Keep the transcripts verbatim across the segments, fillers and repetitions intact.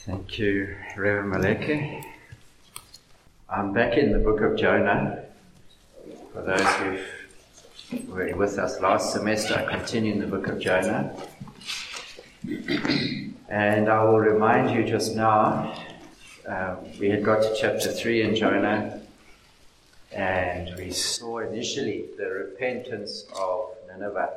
Thank you, Reverend Maleke. I'm back in the book of Jonah. For those who were with us last semester, I continue in the book of Jonah. And I will remind you just now, uh, we had got to chapter three in Jonah, and we saw initially the repentance of Nineveh.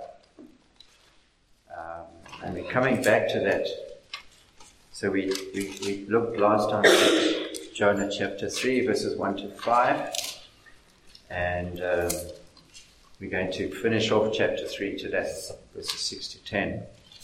Um, and we're coming back to that. So we, we, we looked last time at Jonah chapter three, verses one to five. And um, we're going to finish off chapter three today, verses six to ten.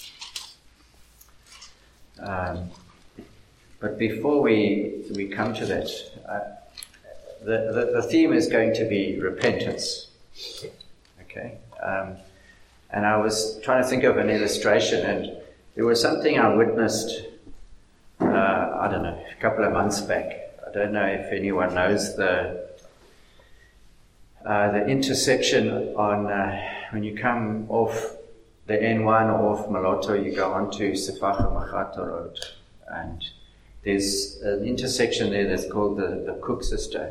Um, but before we we come to that, uh, the, the, the theme is going to be repentance. Okay? Um, and I was trying to think of an illustration, and there was something I witnessed Uh, I don't know, a couple of months back. I don't know if anyone knows the uh, the intersection on uh, when you come off the N one or off Maloto, you go on to Sefaga Magata Road, and there's an intersection there that's called the, the Cook Sister,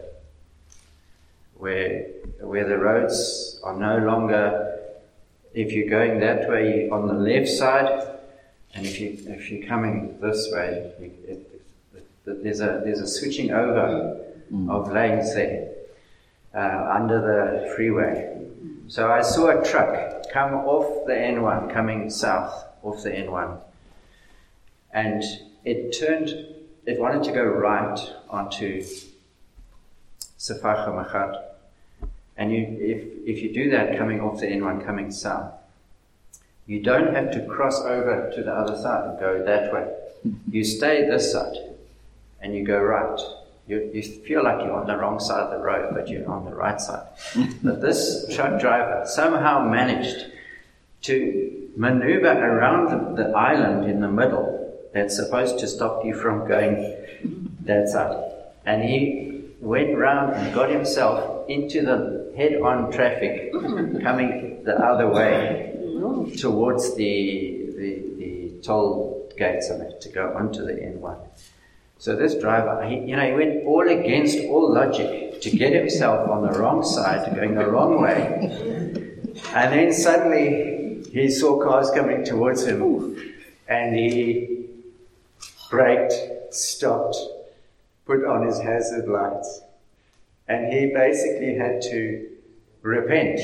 where where the roads are no longer, if you're going that way on the left side, and if you if you're coming this way, you, it, it, there's a there's a switching over mm. of lanes there uh, under the freeway. So I saw a truck come off the N one, coming south off the N one, and it turned. It wanted to go right onto Sefaga Magata, and you if if you do that coming off the N one, coming south, you don't have to cross over to the other side and go that way. You stay this side and you go right. You, you feel like you're on the wrong side of the road, but you're on the right side. But this truck driver somehow managed to maneuver around the, the island in the middle that's supposed to stop you from going that side. And he went round and got himself into the head-on traffic coming the other way towards the, the the toll gates of it to go onto the N one. So this driver, he, you know, he went all against all logic to get himself on the wrong side, going the wrong way. And then suddenly he saw cars coming towards him, and he braked, stopped, put on his hazard lights, and he basically had to repent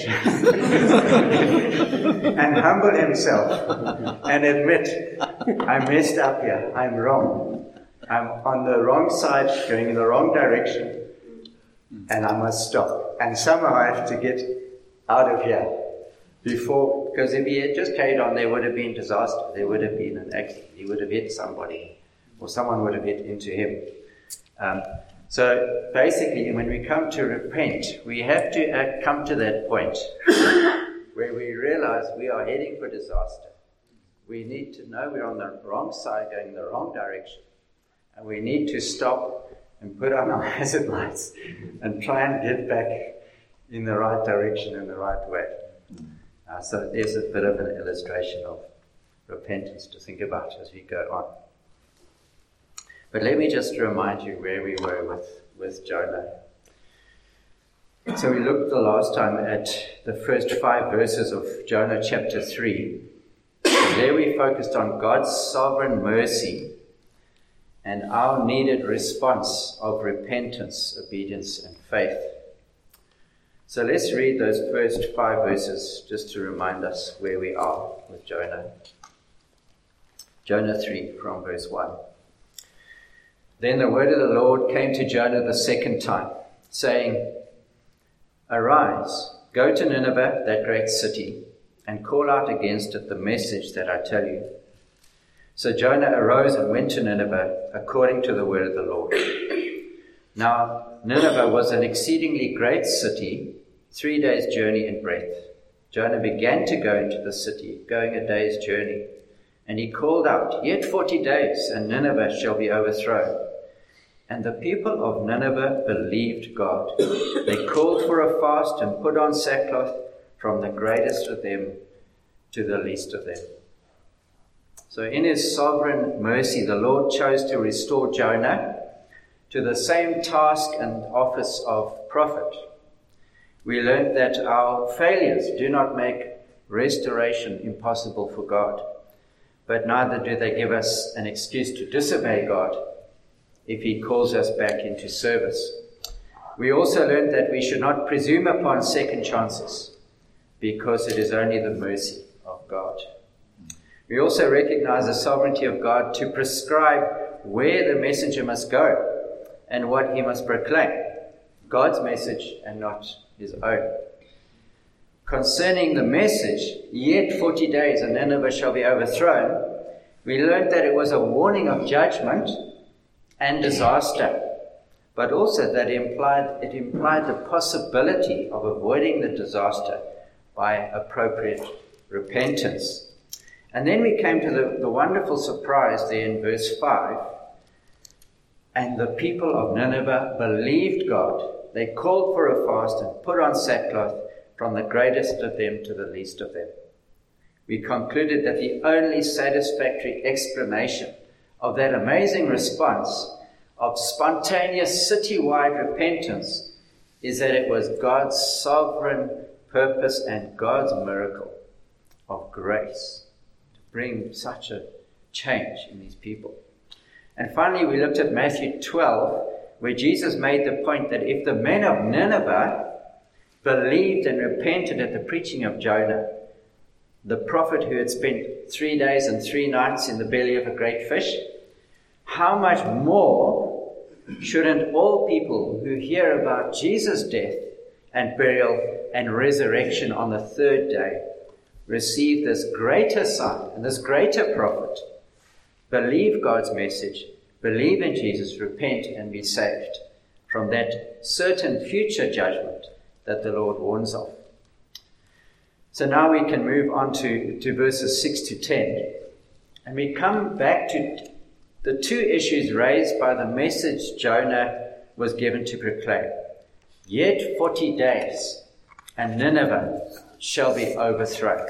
and humble himself and admit, I messed up here, I'm wrong, I'm on the wrong side, going in the wrong direction, and I must stop, and somehow I have to get out of here before, because if he had just carried on, there would have been disaster, there would have been an accident, he would have hit somebody, or someone would have hit into him. Um, So basically, when we come to repent, we have to uh, come to that point where we realize we are heading for disaster. We need to know we're on the wrong side, going the wrong direction. And we need to stop and put on our hazard lights and try and get back in the right direction in the right way. Uh, so there's a bit of an illustration of repentance to think about as we go on. But let me just remind you where we were with, with Jonah. So we looked the last time at the first five verses of Jonah chapter three. And there we focused on God's sovereign mercy and our needed response of repentance, obedience, and faith. So let's read those first five verses just to remind us where we are with Jonah. Jonah three from verse one. Then the word of the Lord came to Jonah the second time, saying, Arise, go to Nineveh, that great city, and call out against it the message that I tell you. So Jonah arose and went to Nineveh, according to the word of the Lord. Now Nineveh was an exceedingly great city, three days' journey in breadth. Jonah began to go into the city, going a day's journey. And he called out, Yet forty days, and Nineveh shall be overthrown. And the people of Nineveh believed God. They called for a fast and put on sackcloth, from the greatest of them to the least of them. So in his sovereign mercy, the Lord chose to restore Jonah to the same task and office of prophet. We learned that our failures do not make restoration impossible for God, but neither do they give us an excuse to disobey God if he calls us back into service. We also learned that we should not presume upon second chances, because it is only the mercy of God. We also recognize the sovereignty of God to prescribe where the messenger must go and what he must proclaim, God's message and not his own. Concerning the message, yet forty days and Nineveh shall be overthrown, we learned that it was a warning of judgment and disaster, but also that it implied, it implied the possibility of avoiding the disaster by appropriate repentance. And then we came to the, the wonderful surprise there in verse five. And the people of Nineveh believed God. They called for a fast and put on sackcloth, from the greatest of them to the least of them. We concluded that the only satisfactory explanation of that amazing response of spontaneous citywide repentance is that it was God's sovereign purpose and God's miracle of grace to bring such a change in these people. And finally, we looked at Matthew twelve, where Jesus made the point that if the men of Nineveh believed and repented at the preaching of Jonah, the prophet who had spent three days and three nights in the belly of a great fish, how much more shouldn't all people who hear about Jesus' death and burial and resurrection on the third day receive this greater sign and this greater prophet, believe God's message, believe in Jesus, repent and be saved from that certain future judgment that the Lord warns of. So now we can move on to, to verses six to ten. And we come back to the two issues raised by the message Jonah was given to proclaim. Yet forty days, and Nineveh shall be overthrown.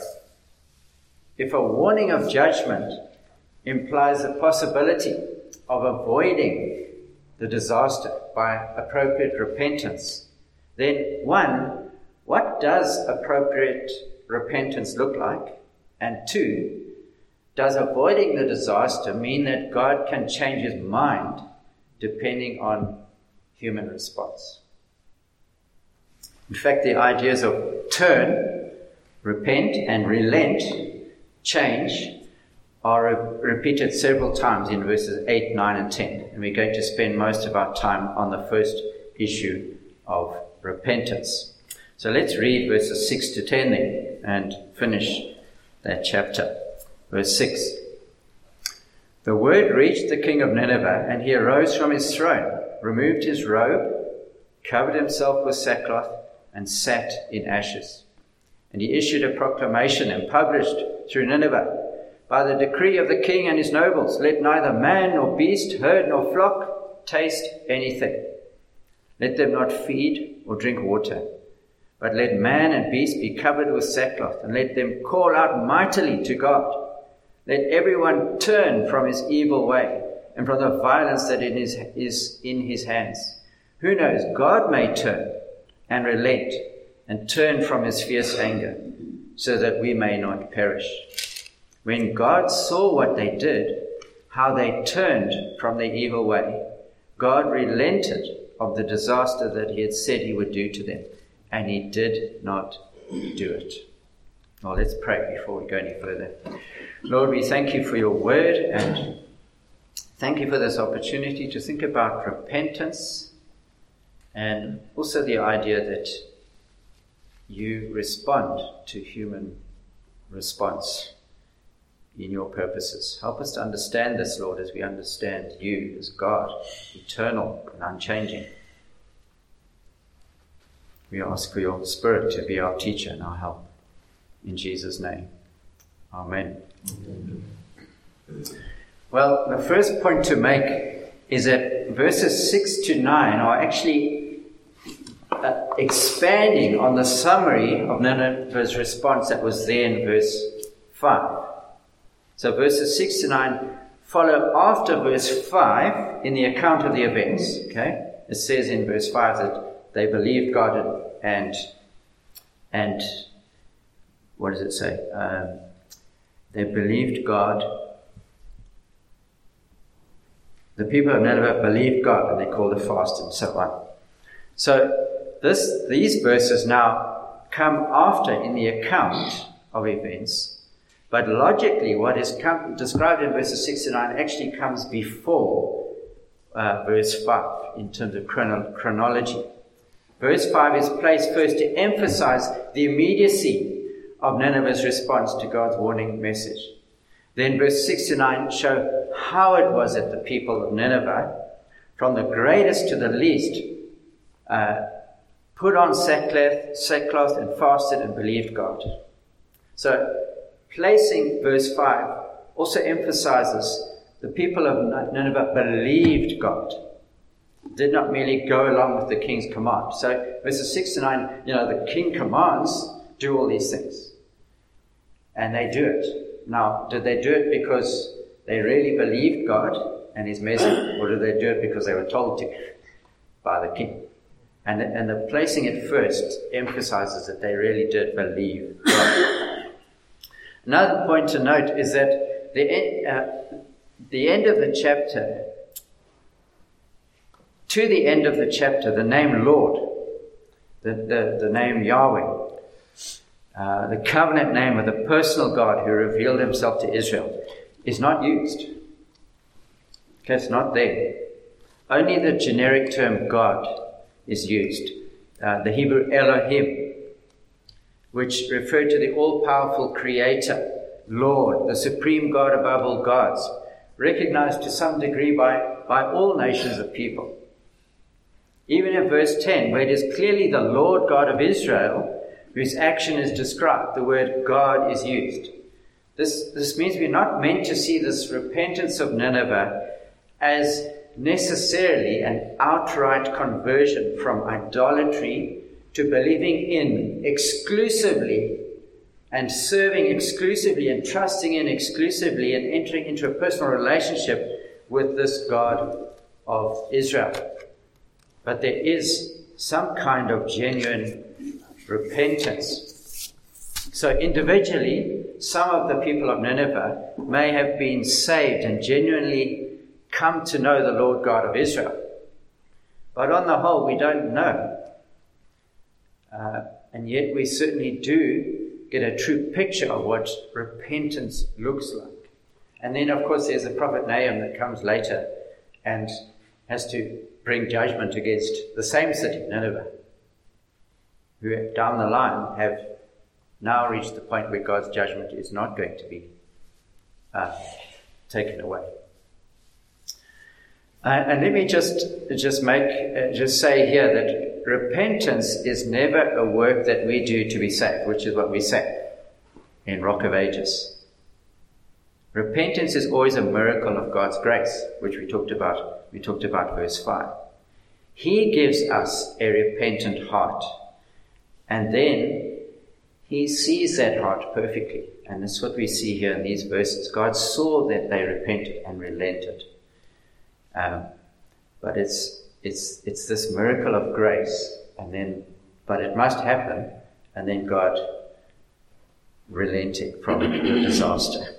If a warning of judgment implies the possibility of avoiding the disaster by appropriate repentance, then one, what does appropriate repentance look like? And two, does avoiding the disaster mean that God can change his mind depending on human response? In fact, the ideas of turn, repent, and relent, change, are re- repeated several times in verses eight, nine, and ten. And we're going to spend most of our time on the first issue of repentance. So let's read verses six to ten then and finish that chapter. Verse six. The word reached the king of Nineveh, and he arose from his throne, removed his robe, covered himself with sackcloth, and sat in ashes. And he issued a proclamation and published through Nineveh, by the decree of the king and his nobles, let neither man nor beast, herd nor flock taste anything. Let them not feed or drink water, but let man and beast be covered with sackcloth, and let them call out mightily to God. Let everyone turn from his evil way and from the violence that it is, is in his hands. Who knows, God may turn and relent and turn from his fierce anger, so that we may not perish. When God saw what they did, how they turned from their evil way, God relented of the disaster that he had said he would do to them, and he did not do it. Well, let's pray before we go any further. Lord, we thank you for your word, and thank you for this opportunity to think about repentance, and also the idea that you respond to human response in your purposes. Help us to understand this, Lord, as we understand you as God, eternal and unchanging. We ask for your Spirit to be our teacher and our help. In Jesus' name. Amen. Well, the first point to make is that verses six to nine are actually uh, expanding on the summary of Nineveh's response that was there in verse five. So verses six to nine follow after verse five in the account of the events. Okay, it says in verse five that they believed God and and what does it say? Um, they believed God. The people of Nineveh believed God, and they called a fast, and so on. So this these verses now come after in the account of events. But logically, what is come, described in verses six to nine actually comes before uh, verse five in terms of chrono- chronology. Verse five is placed first to emphasize the immediacy of Nineveh's response to God's warning message. Then verse six to nine show how it was that the people of Nineveh, from the greatest to the least, uh, put on sackcloth, sackcloth and fasted and believed God. So, placing verse five also emphasizes the people of Nineveh believed God, did not merely go along with the king's command. So verses six to nine, you know, the king commands, do all these things. And they do it. Now, did they do it because they really believed God and his message, or did they do it because they were told to by the king? And the, and the placing it first emphasizes that they really did believe God. Another point to note is that the, uh, the end of the chapter, to the end of the chapter, the name Lord, the, the, the name Yahweh, uh, the covenant name of the personal God who revealed himself to Israel, is not used. Okay, it's not there. Only the generic term God is used. Uh, the Hebrew Elohim, which referred to the all-powerful Creator, Lord, the supreme God above all gods, recognized to some degree by, by all nations of people. Even in verse ten, where it is clearly the Lord God of Israel whose action is described, the word God is used. This, this means we're not meant to see this repentance of Nineveh as necessarily an outright conversion from idolatry to believing in exclusively and serving exclusively and trusting in exclusively and entering into a personal relationship with this God of Israel. But there is some kind of genuine repentance. So individually, some of the people of Nineveh may have been saved and genuinely come to know the Lord God of Israel. But on the whole, we don't know. Uh, and yet we certainly do get a true picture of what repentance looks like. And then, of course, there's the prophet Nahum that comes later and has to bring judgment against the same city, Nineveh, who down the line have now reached the point where God's judgment is not going to be uh, taken away. Uh, and let me just just make uh, just say here that repentance is never a work that we do to be saved, which is what we say in Rock of Ages. Repentance is always a miracle of God's grace, which we talked about. We talked about verse five. He gives us a repentant heart, and then he sees that heart perfectly. And that's what we see here in these verses. God saw that they repented and relented. Um, but it's it's it's this miracle of grace, and then but it must happen, and then God relenting from the disaster.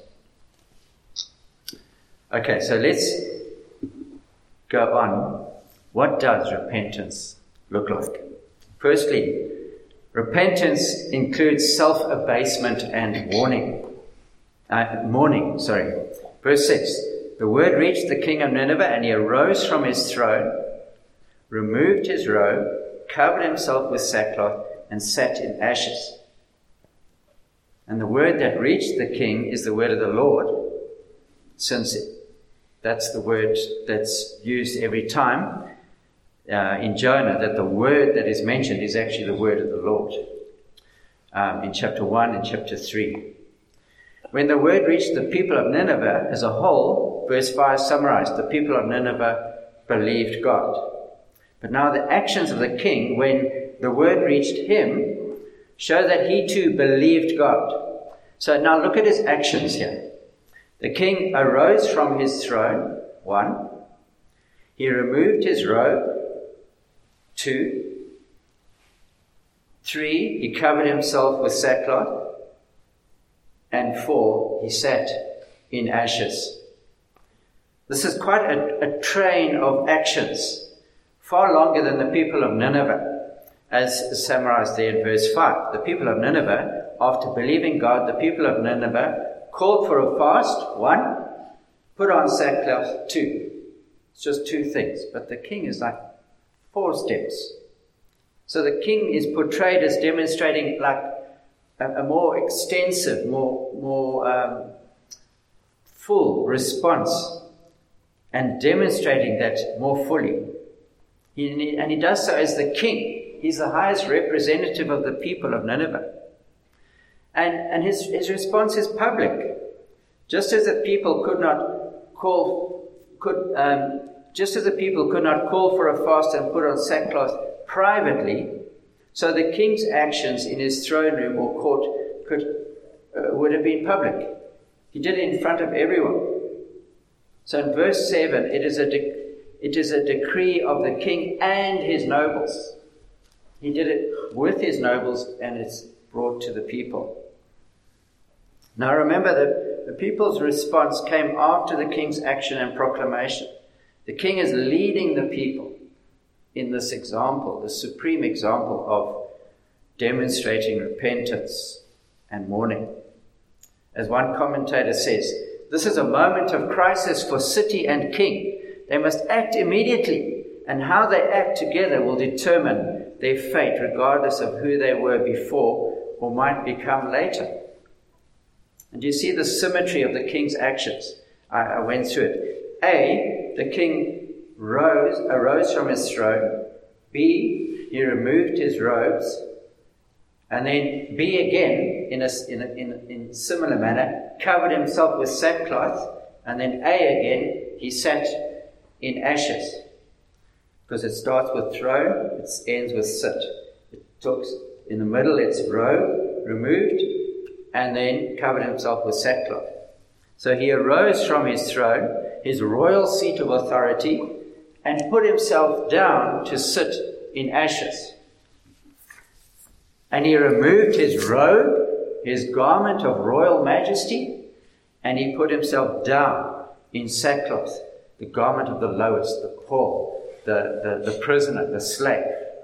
Okay, so let's go on. What does repentance look like? Firstly, repentance includes self-abasement and warning. Uh, mourning, sorry. Verse six. The word reached the king of Nineveh, and he arose from his throne, removed his robe, covered himself with sackcloth, and sat in ashes. And the word that reached the king is the word of the Lord, since that's the word that's used every time uh, in Jonah, that the word that is mentioned is actually the word of the Lord. Um, in chapter one and chapter three. When the word reached the people of Nineveh as a whole, verse five summarized, the people of Nineveh believed God. But now the actions of the king, when the word reached him, show that he too believed God. So now look at his actions here. The king arose from his throne, one. He removed his robe, two. Three, he covered himself with sackcloth. And four, he sat in ashes. This is quite a, a train of actions, far longer than the people of Nineveh, as summarized there in verse five. The people of Nineveh, after believing God, the people of Nineveh called for a fast, one, put on sackcloth, two. It's just two things. But the king is like four steps. So the king is portrayed as demonstrating like a, a more extensive, more, more um, full response, and demonstrating that more fully. He, and he does so as the king. He's the highest representative of the people of Nineveh. And, and his, his response is public. Just as the people could not call, could, um, just as the people could not call for a fast and put on sackcloth privately, so the king's actions in his throne room or court could, uh, would have been public. He did it in front of everyone. So in verse seven, it is a de- it is a decree of the king and his nobles. He did it with his nobles, and it's brought to the people. Now remember that the people's response came after the king's action and proclamation. The king is leading the people in this example, the supreme example of demonstrating repentance and mourning. As one commentator says, this is a moment of crisis for city and king. They must act immediately, and how they act together will determine their fate, regardless of who they were before or might become later. And you see the symmetry of the king's actions. I, I went through it. A, the king rose, arose from his throne. B, he removed his robes. And then B again, in a, in a, in a in similar manner, covered himself with sackcloth. And then A again, he sat in ashes. Because it starts with throne, it ends with sit. It talks in the middle, it's robe, removed, and then covered himself with sackcloth. So he arose from his throne, his royal seat of authority, and put himself down to sit in ashes. And he removed his robe, his garment of royal majesty, and he put himself down in sackcloth, the garment of the lowest, the poor, the, the, the prisoner, the slave.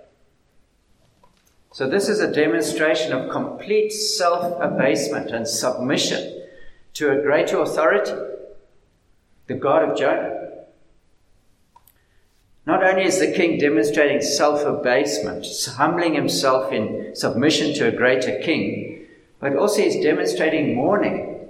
So this is a demonstration of complete self-abasement and submission to a greater authority, the God of Jonah. Not only is the king demonstrating self-abasement, humbling himself in submission to a greater king, but also he's demonstrating mourning.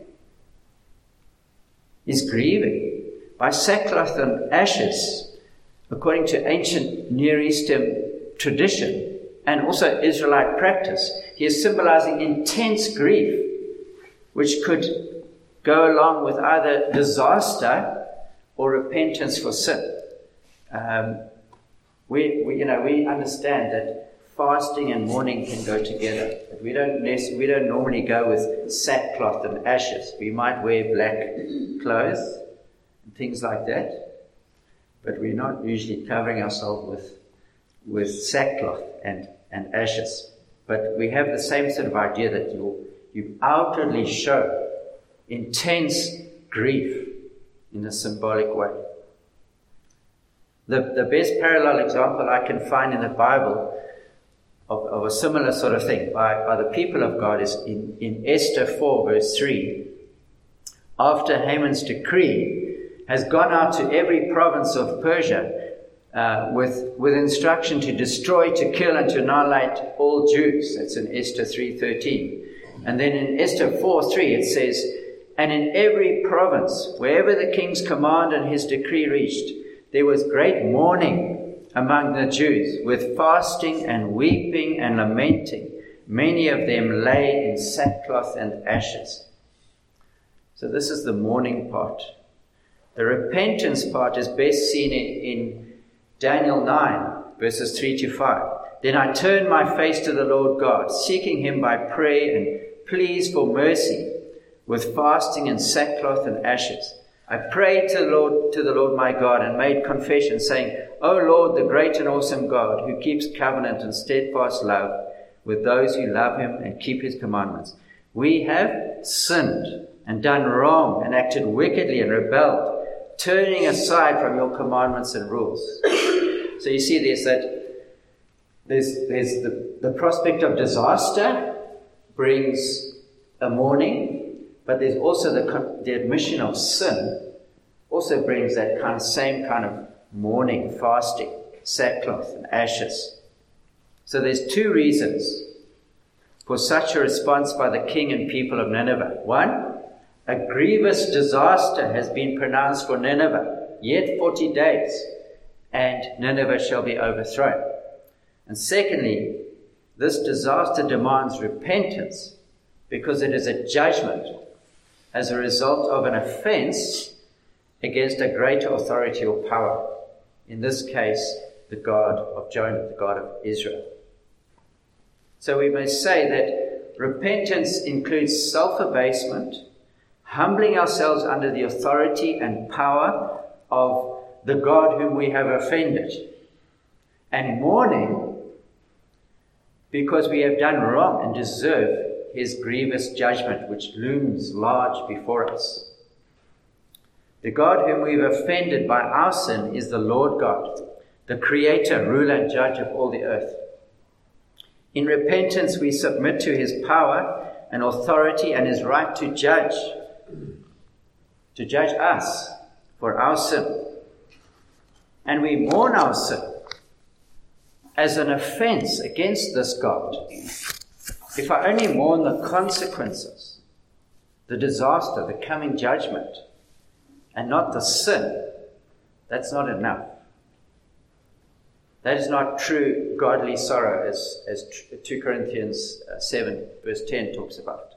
He's grieving by sackcloth and ashes, according to ancient Near Eastern tradition and also Israelite practice. He is symbolizing intense grief, which could go along with either disaster or repentance for sin. Um, we, we, you know, we understand that fasting and mourning can go together. But we don't we don't normally go with sackcloth and ashes. We might wear black clothes and things like that, but we're not usually covering ourselves with with sackcloth and, and ashes. But we have the same sort of idea that you you outwardly show intense grief in a symbolic way. The, the best parallel example I can find in the Bible of, of a similar sort of thing by, by the people of God is in, in Esther four verse three. After Haman's decree has gone out to every province of Persia uh, with, with instruction to destroy, to kill, and to annihilate all Jews. That's in Esther three thirteen. And then in Esther four three it says, and in every province, wherever the king's command and his decree reached, there was great mourning among the Jews, with fasting and weeping and lamenting. Many of them lay in sackcloth and ashes. So this is the mourning part. The repentance part is best seen in, in Daniel nine, verses three to five. Then I turned my face to the Lord God, seeking him by prayer and pleas for mercy. with fasting and sackcloth and ashes. I prayed to the Lord, to the Lord my God, and made confession, saying, O Lord, the great and awesome God, who keeps covenant and steadfast love with those who love him and keep his commandments. We have sinned and done wrong and acted wickedly and rebelled, turning aside from your commandments and rules. So you see there's that, there's, there's the, the prospect of disaster brings a mourning, but there's also the, the admission of sin also brings that kind of same kind of mourning, fasting, sackcloth and ashes. So there's two reasons for such a response by the king and people of Nineveh. One, a grievous disaster has been pronounced for Nineveh, yet forty days, and Nineveh shall be overthrown. And secondly, this disaster demands repentance because it is a judgment as a result of an offense against a greater authority or power. In this case, the God of Jonah, the God of Israel. So we may say that repentance includes self-abasement, humbling ourselves under the authority and power of the God whom we have offended, and mourning because we have done wrong and deserve his grievous judgment, which looms large before us. The God whom we've offended by our sin is the Lord God, the creator, ruler, and judge of all the earth. In repentance, we submit to his power and authority and his right to judge, to judge us for our sin. And we mourn our sin as an offense against this God. If I only mourn the consequences, the disaster, the coming judgment, and not the sin, that's not enough. That is not true godly sorrow, as, as two Corinthians seven, verse ten talks about.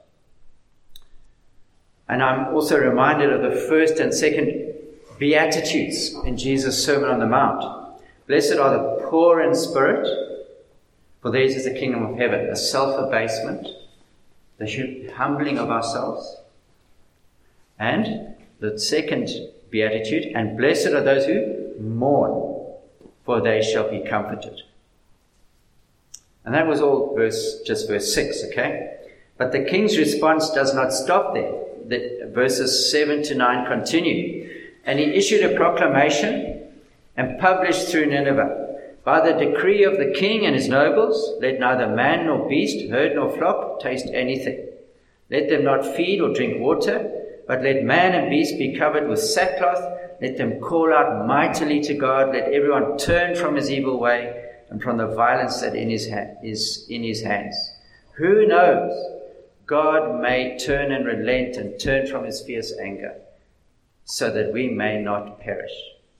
And I'm also reminded of the first and second Beatitudes in Jesus' Sermon on the Mount. Blessed are the poor in spirit, for theirs is the kingdom of heaven. A self-abasement, the humbling of ourselves. And the second Beatitude, and blessed are those who mourn, for they shall be comforted. And that was all verse, just verse six, okay? But the king's response does not stop there. The verses seven to nine continue. And he issued a proclamation and published through Nineveh, by the decree of the king and his nobles, let neither man nor beast, herd nor flock taste anything. Let them not feed or drink water, but let man and beast be covered with sackcloth. Let them call out mightily to God. Let everyone turn from his evil way and from the violence that in his ha- is in his hands. Who knows? God may turn and relent and turn from his fierce anger, so that we may not perish.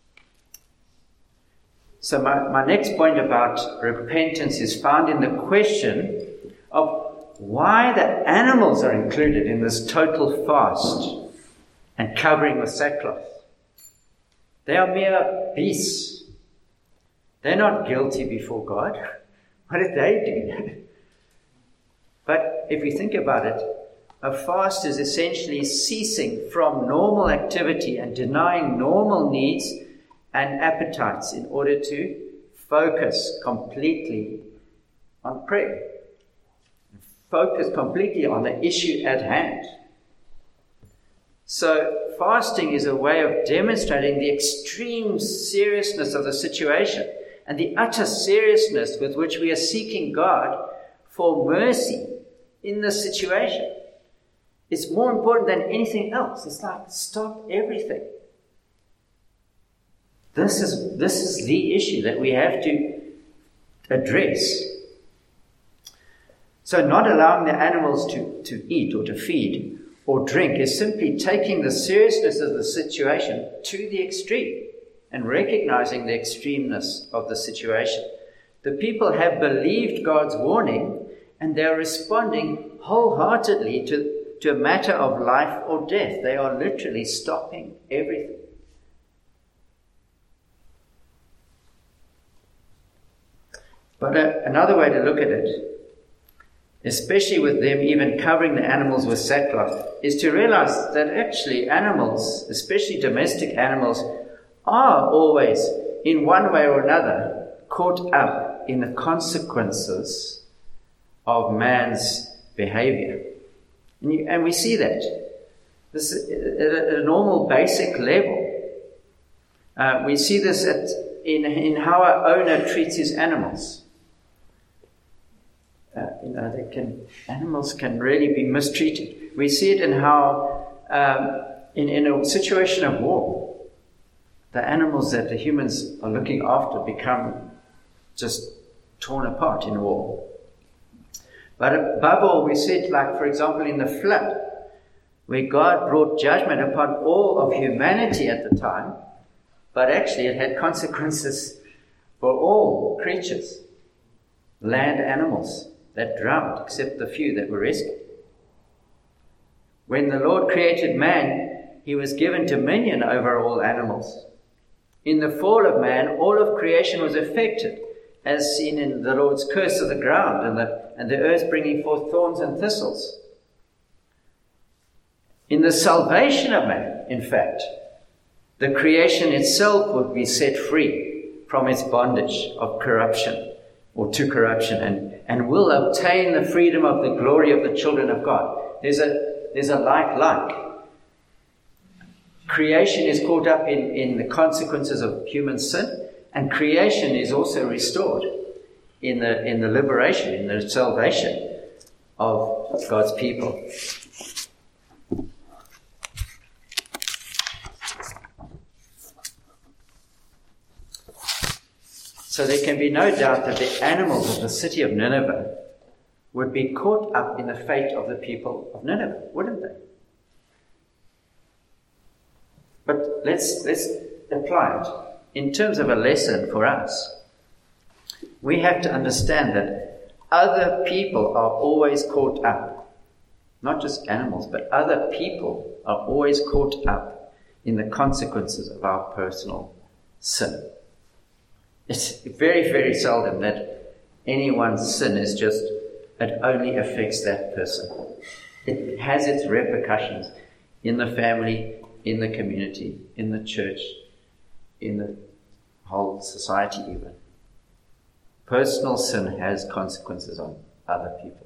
So my, my next point about repentance is found in the question of why the animals are included in this total fast and covering with sackcloth. They are mere beasts. They're not guilty before God. What did they do? But if we think about it, a fast is essentially ceasing from normal activity and denying normal needs and appetites in order to focus completely on prayer. Focus completely on the issue at hand. So fasting is a way of demonstrating the extreme seriousness of the situation and the utter seriousness with which we are seeking God for mercy in this situation. It's more important than anything else. It's like, stop everything. This is, this is the issue that we have to address. So not allowing the animals to, to eat or to feed or drink is simply taking the seriousness of the situation to the extreme and recognizing the extremeness of the situation. The people have believed God's warning and they are responding wholeheartedly to, to a matter of life or death. They are literally stopping everything. But uh, another way to look at it especially with them even covering the animals with sackcloth, is to realize that actually animals, especially domestic animals, are always, in one way or another, caught up in the consequences of man's behavior. And, you, and we see that. This at a normal basic level. Uh, we see this at, in, in how our owner treats his animals. Uh, you know, they can, animals can really be mistreated. We see it in how, um, in, in a situation of war, the animals that the humans are looking after become just torn apart in war. But above all, we see it like, for example, in the flood, where God brought judgment upon all of humanity at the time, but actually it had consequences for all creatures, land animals that drowned, except the few that were rescued. When the Lord created man, he was given dominion over all animals. In the fall of man, all of creation was affected, as seen in the Lord's curse of the ground and the, and the earth bringing forth thorns and thistles. In the salvation of man, in fact, the creation itself would be set free from its bondage of corruption or to corruption and, and will obtain the freedom of the glory of the children of God. There's a, there's a like-like. Creation is caught up in, in the consequences of human sin, and creation is also restored in the, in the liberation, in the salvation of God's people. So there can be no doubt that the animals of the city of Nineveh would be caught up in the fate of the people of Nineveh, wouldn't they? But let's, let's apply it in terms of a lesson for us. We have to understand that other people are always caught up. Not just animals, but other people are always caught up in the consequences of our personal sin. It's very, very seldom that anyone's sin is just, it only affects that person. It has its repercussions in the family, in the community, in the church, in the whole society even. Personal sin has consequences on other people.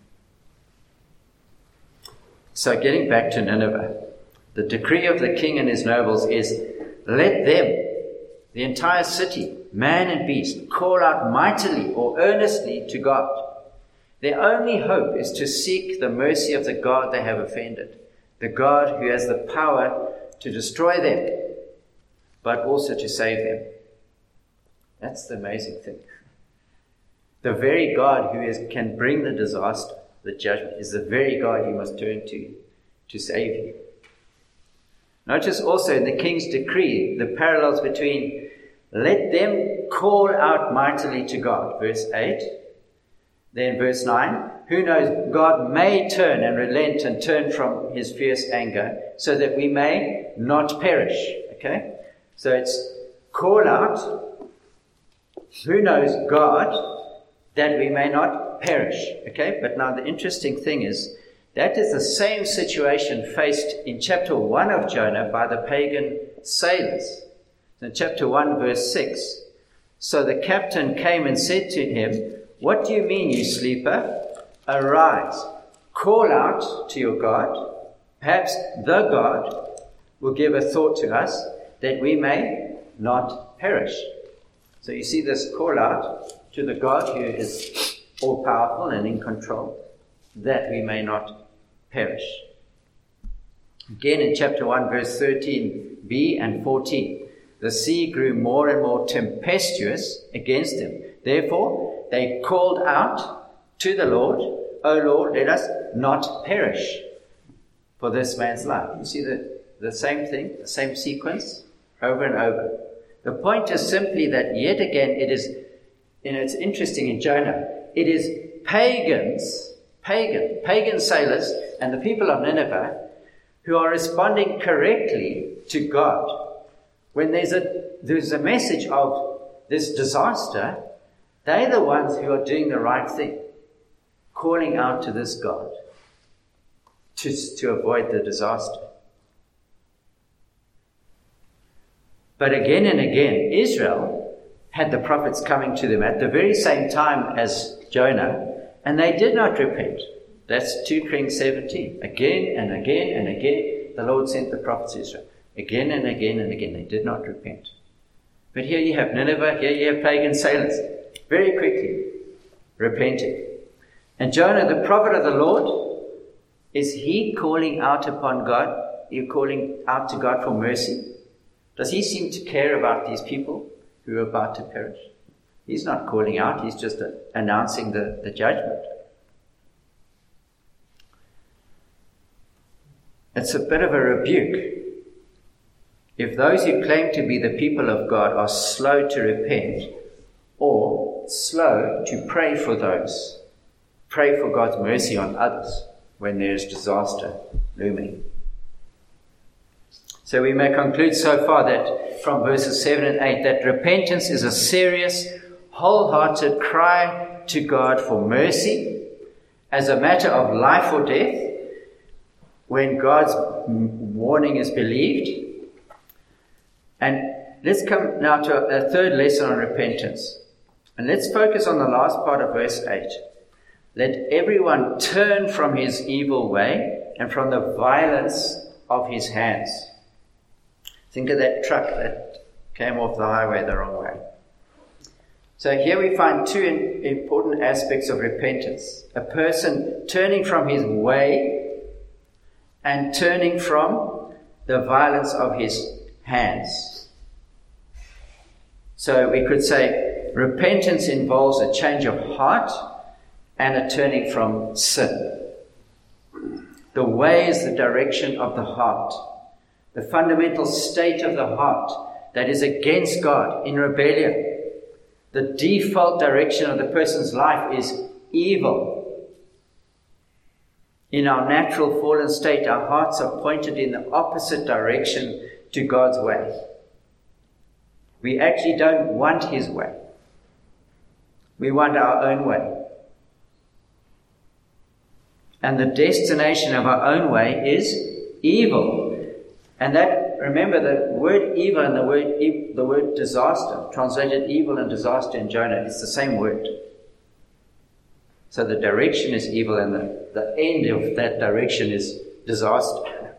So getting back to Nineveh, the decree of the king and his nobles is, let them, the entire city, man and beast, call out mightily or earnestly to God. Their only hope is to seek the mercy of the God they have offended, the God who has the power to destroy them, but also to save them. That's the amazing thing. The very God who is, can bring the disaster, the judgment, is the very God you must turn to to save you. Notice also in the king's decree the parallels between let them call out mightily to God, verse eight. Then verse nine, who knows, God may turn and relent and turn from his fierce anger so that we may not perish. Okay? So it's call out, who knows, God, that we may not perish. Okay? But now the interesting thing is, that is the same situation faced in chapter one of Jonah by the pagan sailors. In chapter one, verse six, so the captain came and said to him, what do you mean, you sleeper? Arise, call out to your God. Perhaps the God will give a thought to us that we may not perish. So you see this call out to the God who is all-powerful and in control, that we may not perish. Again in chapter one, verse thirteen b and fourteen, the sea grew more and more tempestuous against them. Therefore, they called out to the Lord, O Lord, let us not perish for this man's life. You see the, the same thing, the same sequence over and over. The point is simply that yet again it is, and it's interesting in Jonah, it is pagans, pagan, pagan sailors and the people of Nineveh who are responding correctly to God. When there's a, there's a message of this disaster, they're the ones who are doing the right thing, calling out to this God to, to avoid the disaster. But again and again, Israel had the prophets coming to them at the very same time as Jonah, and they did not repent. That's Second Kings seventeen. Again and again and again, the Lord sent the prophets to Israel. Again and again and again, they did not repent. But here you have Nineveh, here you have pagan sailors, very quickly repenting. And Jonah, the prophet of the Lord, is he calling out upon God? You're calling out to God for mercy? Does he seem to care about these people who are about to perish? He's not calling out, he's just announcing the, the judgment. It's a bit of a rebuke. If those who claim to be the people of God are slow to repent, or slow to pray for those, pray for God's mercy on others when there is disaster looming. So we may conclude so far that from verses seven and eight, that repentance is a serious, wholehearted cry to God for mercy as a matter of life or death when God's warning is believed. And let's come now to a third lesson on repentance. And let's focus on the last part of verse eight. Let everyone turn from his evil way and from the violence of his hands. Think of that truck that came off the highway the wrong way. So here we find two important aspects of repentance. A person turning from his way and turning from the violence of his hands. So we could say repentance involves a change of heart and a turning from sin. The way is the direction of the heart, the fundamental state of the heart that is against God, in rebellion. The default direction of the person's life is evil. In our natural fallen state, our hearts are pointed in the opposite direction to God's way. We actually don't want his way. We want our own way. And the destination of our own way is evil. And that, remember, the word evil and the word the word disaster, translated evil and disaster in Jonah, it's the same word. So the direction is evil and the, the end of that direction is disaster.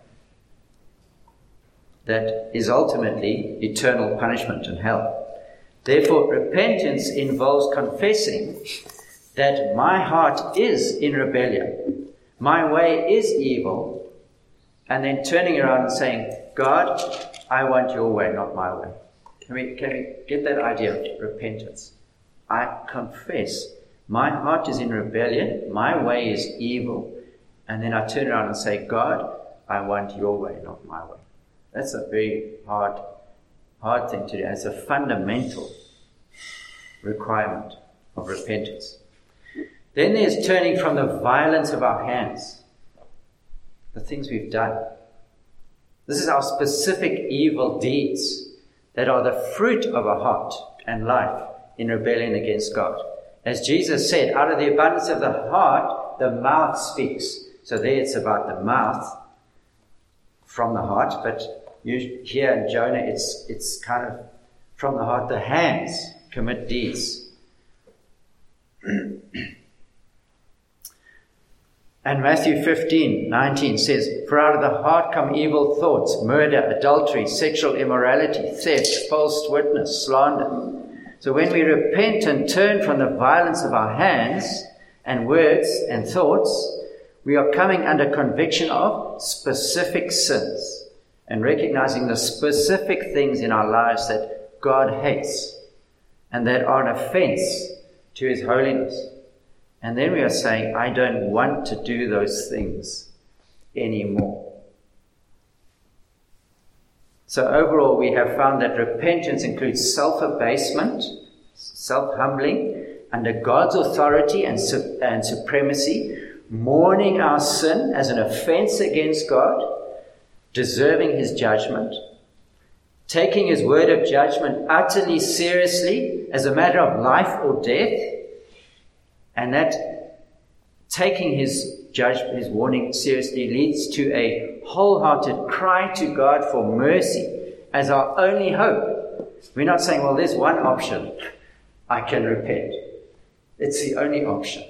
That is ultimately eternal punishment and hell. Therefore, repentance involves confessing that my heart is in rebellion. My way is evil. And then turning around and saying, God, I want your way, not my way. Can we, can we get that idea of repentance? I confess my heart is in rebellion, my way is evil, and then I turn around and say, God, I want your way, not my way. That's a very hard, hard thing to do. It's a fundamental requirement of repentance. Then there's turning from the violence of our hands, the things we've done. This is our specific evil deeds that are the fruit of a heart and life in rebellion against God. As Jesus said, out of the abundance of the heart, the mouth speaks. So there it's about the mouth from the heart, but you, here in Jonah, it's it's kind of from the heart. The hands commit deeds. And Matthew fifteen nineteen says, for out of the heart come evil thoughts, murder, adultery, sexual immorality, theft, false witness, slander. So when we repent and turn from the violence of our hands and words and thoughts, we are coming under conviction of specific sins and recognizing the specific things in our lives that God hates and that are an offense to his holiness. And then we are saying, I don't want to do those things anymore. So overall, we have found that repentance includes self-abasement, self-humbling, under God's authority and, su- and supremacy, mourning our sin as an offense against God, deserving his judgment, taking his word of judgment utterly seriously as a matter of life or death, and that taking his judgment, his warning seriously, leads to a wholehearted cry to God for mercy as our only hope. We're not saying, well, there's one option. I can repent. It's the only option.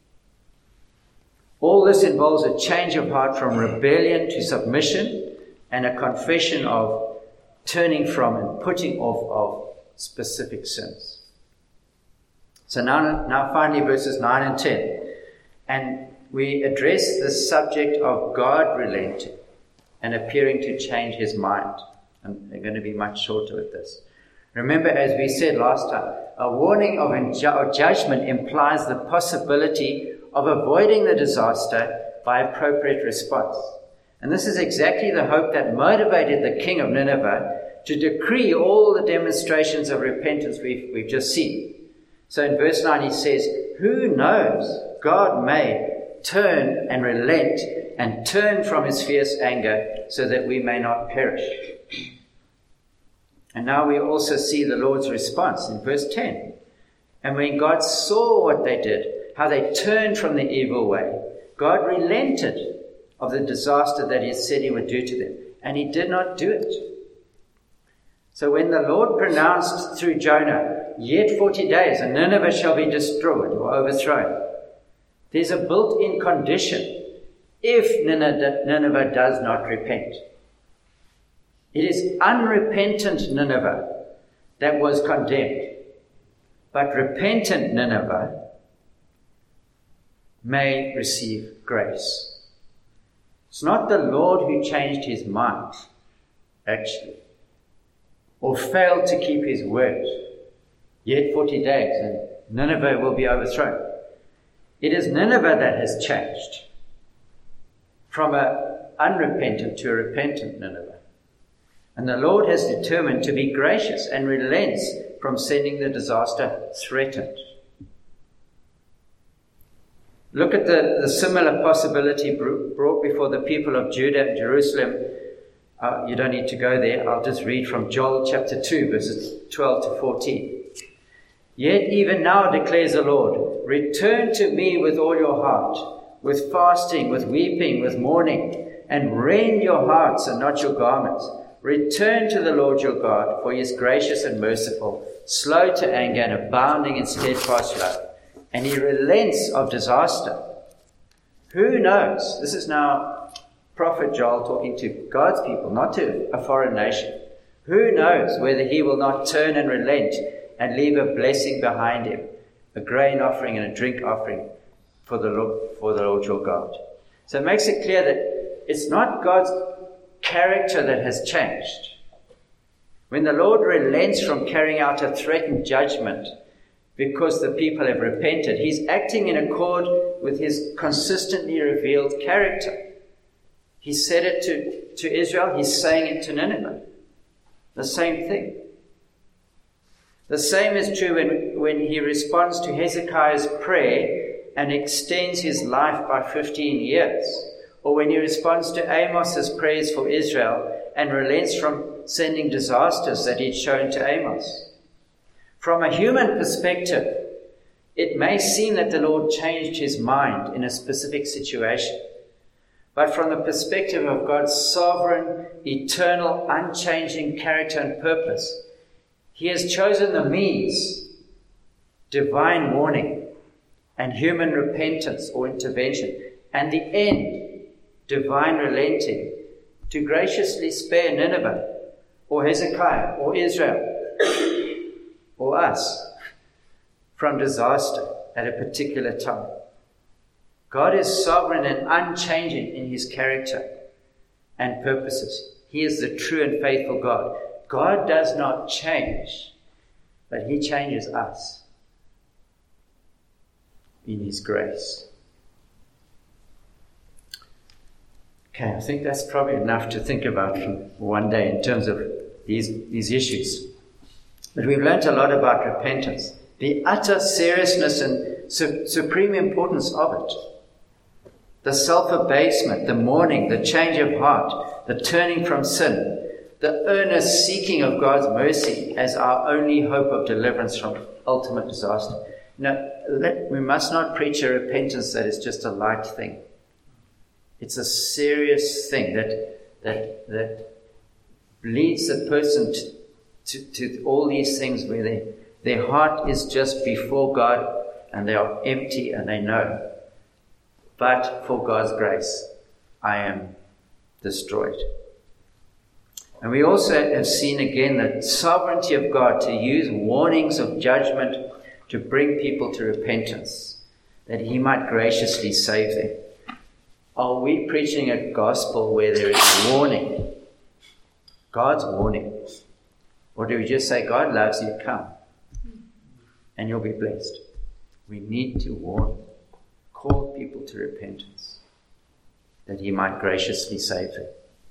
All this involves a change of heart from rebellion to submission and a confession of turning from and putting off of specific sins. So now, now finally verses nine and ten. And we address the subject of God relenting and appearing to change his mind. And they're going to be much shorter with this. Remember, as we said last time, a warning of inju- judgment implies the possibility of avoiding the disaster by appropriate response. And this is exactly the hope that motivated the king of Nineveh to decree all the demonstrations of repentance we've, we've just seen. So in verse nine he says, who knows, God may turn and relent and turn from his fierce anger so that we may not perish. And now we also see the Lord's response in verse ten. And when God saw what they did, how they turned from the evil way, God relented of the disaster that he said he would do to them. And he did not do it. So when the Lord pronounced through Jonah, yet forty days and Nineveh shall be destroyed or overthrown, there's a built-in condition if Nineveh does not repent. It is unrepentant Nineveh that was condemned. But repentant Nineveh may receive grace. It's not the Lord who changed his mind, actually, or failed to keep his word. Yet forty days and Nineveh will be overthrown. It is Nineveh that has changed from an unrepentant to a repentant Nineveh. And the Lord has determined to be gracious and relents from sending the disaster threatened. Look at the, the similar possibility brought before the people of Judah and Jerusalem. Uh, you don't need to go there. I'll just read from Joel chapter two, verses twelve to fourteen. Yet even now, declares the Lord, return to me with all your heart, with fasting, with weeping, with mourning, and rend your hearts and not your garments. Return to the Lord your God, for he is gracious and merciful, slow to anger and abounding in steadfast love, and he relents of disaster. Who knows? This is now Prophet Joel talking to God's people, not to a foreign nation. Who knows whether he will not turn and relent and leave a blessing behind him, a grain offering and a drink offering for the Lord, for the Lord your God. So it makes it clear that it's not God's character that has changed. When the Lord relents from carrying out a threatened judgment because the people have repented, he's acting in accord with his consistently revealed character. He said it to, to Israel, he's saying it to Nineveh. The same thing. The same is true when, when he responds to Hezekiah's prayer and extends his life by fifteen years. Or when he responds to Amos's prayers for Israel and relents from sending disasters that he'd shown to Amos. From a human perspective, it may seem that the Lord changed his mind in a specific situation. But from the perspective of God's sovereign, eternal, unchanging character and purpose, he has chosen the means, divine warning, and human repentance or intervention, and the end, divine relenting, to graciously spare Nineveh, or Hezekiah, or Israel, or us, from disaster at a particular time. God is sovereign and unchanging in his character and purposes. He is the true and faithful God. God does not change, but he changes us in his grace. Okay, I think that's probably enough to think about for one day in terms of these, these issues. But we've learned a lot about repentance, the utter seriousness and su- supreme importance of it. The self-abasement, the mourning, the change of heart, the turning from sin, the earnest seeking of God's mercy as our only hope of deliverance from ultimate disaster. Now, let, we must not preach a repentance that is just a light thing. It's a serious thing that that that leads the person to, to, to all these things where they, their heart is just before God and they are empty and they know, but for God's grace, I am destroyed. And we also have seen again the sovereignty of God to use warnings of judgment to bring people to repentance, that He might graciously save them. Are we preaching a gospel where there is warning? God's warning. Or do we just say, God loves you, come, and you'll be blessed? We need to warn, call people to repentance, that He might graciously save them.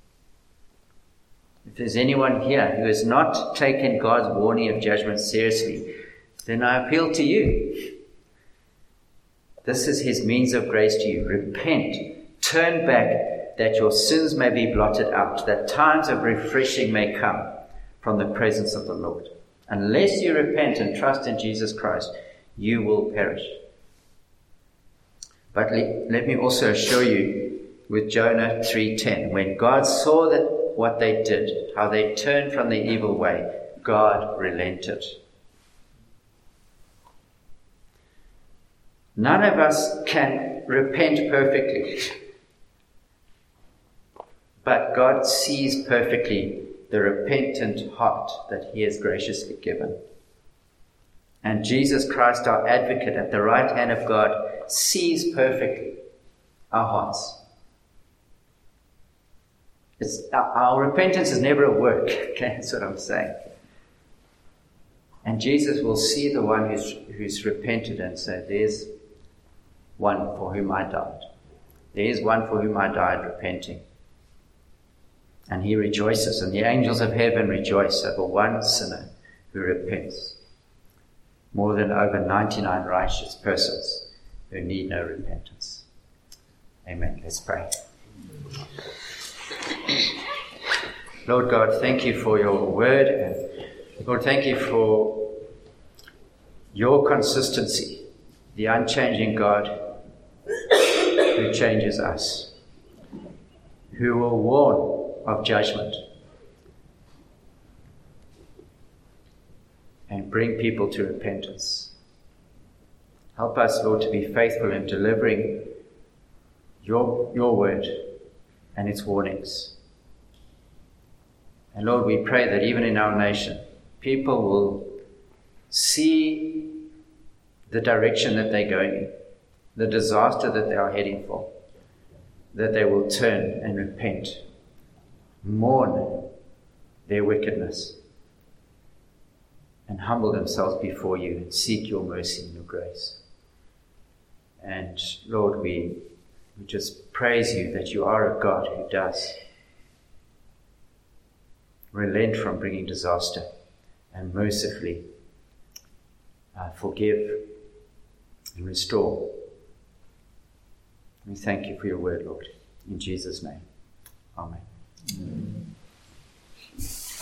If there's anyone here who has not taken God's warning of judgment seriously, then I appeal to you. This is His means of grace to you. Repent. Turn back, that your sins may be blotted out, that times of refreshing may come from the presence of the Lord. Unless you repent and trust in Jesus Christ, you will perish. But let, let me also assure you, with Jonah three ten, when God saw that what they did, how they turned from the evil way, God relented. None of us can repent perfectly, but God sees perfectly the repentant heart that He has graciously given. And Jesus Christ, our advocate at the right hand of God, sees perfectly our hearts. It's, our, our repentance is never a work. Okay, that's what I'm saying. And Jesus will see the one who's, who's repented and say, there's one for whom I died. There is one for whom I died repenting. And He rejoices, and the angels of heaven rejoice over one sinner who repents, more than over ninety-nine righteous persons who need no repentance. Amen. Let's pray. Lord God, thank You for Your word, and Lord, thank You for Your consistency, the unchanging God who changes us, who will warn of judgment and bring people to repentance. Help us, Lord, to be faithful in delivering your, your word and its warnings. And Lord, we pray that even in our nation, people will see the direction that they're going in, the disaster that they are heading for, that they will turn and repent, mourn their wickedness, and humble themselves before You and seek Your mercy and Your grace. And Lord, we, we just praise You that You are a God who does relent from bringing disaster and mercifully uh, forgive and restore. We thank You for Your word, Lord. In Jesus' name, amen. Amen.